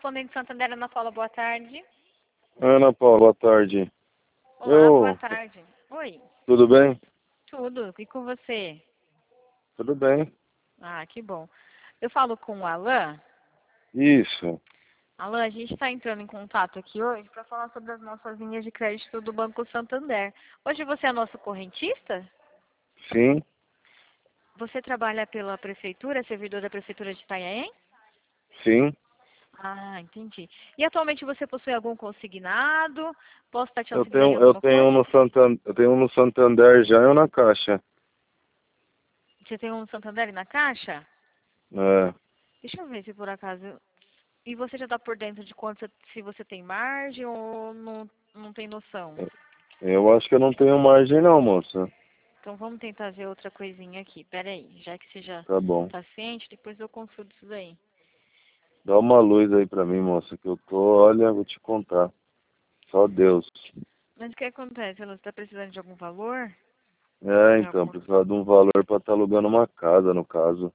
correspondente Santander, Ana Paula, boa tarde. Ana Paula, boa tarde. Olá, boa tarde. Oi. Tudo bem? Tudo. E com você? Tudo bem. Ah, que bom. Eu falo com o Alan. Isso. Alan, a gente está entrando em contato aqui hoje para falar sobre as nossas linhas de crédito do Banco Santander. Hoje você é nosso correntista? Sim. Você trabalha pela prefeitura, é servidor da prefeitura de Itanhaém? Sim. Ah, entendi. E atualmente você possui algum consignado? Posso estar te Eu auxiliando em tenho, eu alguma tenho um coisa? no Santander, eu tenho um no Santander já e um na Caixa. Você tem um Santander na Caixa? É. Deixa eu ver se por acaso... E você já está por dentro de quanto, se você tem margem ou não tem noção? Eu acho que eu não tenho margem não, moça. Então vamos tentar ver outra coisinha aqui. Pera aí, já que você já Tá bom. está ciente, depois eu consulto isso daí. Dá uma luz aí pra mim, moça, que eu tô, olha, vou te contar. Só Deus. Mas o que acontece? Você está precisando de algum valor? É, Pra então, alguma... precisava de um valor pra estar alugando uma casa, no caso.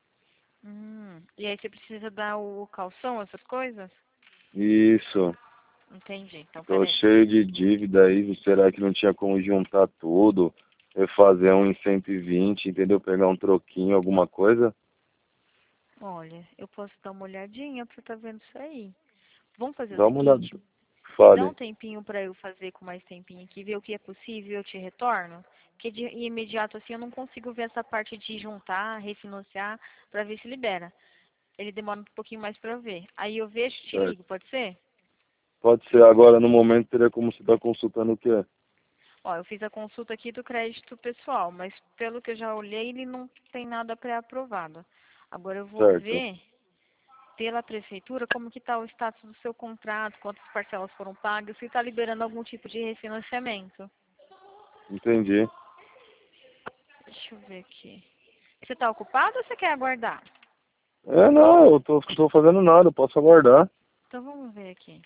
E aí você precisa dar o calção, essas coisas? Isso. Entendi. Então Tô peraí. cheio de dívida aí, será que não tinha como juntar tudo? Fazer um em 120, entendeu? Pegar um troquinho, alguma coisa? Olha, eu posso dar uma olhadinha pra estar vendo isso aí. Vamos fazer o Dá uma olhada. seguinte, me dá Fale. um tempinho para eu fazer com mais tempinho aqui, ver o que é possível, eu te retorno. Porque de imediato assim eu não consigo ver essa parte de juntar, refinanciar, para ver se libera. Ele demora um pouquinho mais para eu ver. Aí eu vejo, te Certo. ligo, pode ser? Pode ser agora, no momento, teria como você estar consultando o quê? Ó, eu fiz a consulta aqui do crédito pessoal, mas pelo que eu já olhei, ele não tem nada pré-aprovado. Agora eu vou Certo. ver pela prefeitura como que está o status do seu contrato, quantas parcelas foram pagas, se está liberando algum tipo de refinanciamento. Entendi. Deixa eu ver aqui. Você está ocupado ou você quer aguardar? Não, eu tô fazendo nada, eu posso aguardar. Então vamos ver aqui.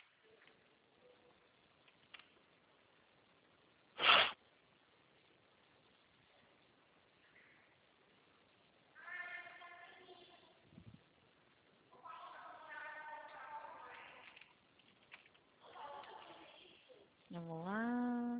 Vamos lá.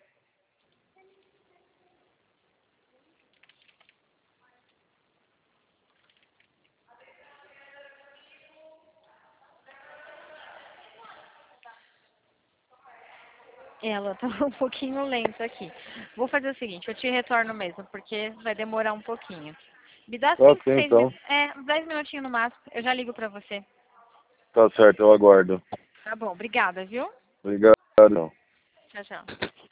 Ela tá um pouquinho lenta aqui. Vou fazer o seguinte, eu te retorno mesmo, porque vai demorar um pouquinho. Me dá Tá 5, ok, 6 então. minutos. 10 minutinhos no máximo. Eu já ligo pra você. Tá certo, eu aguardo. Tá bom, obrigada, viu? Obrigado. Tchau, tchau.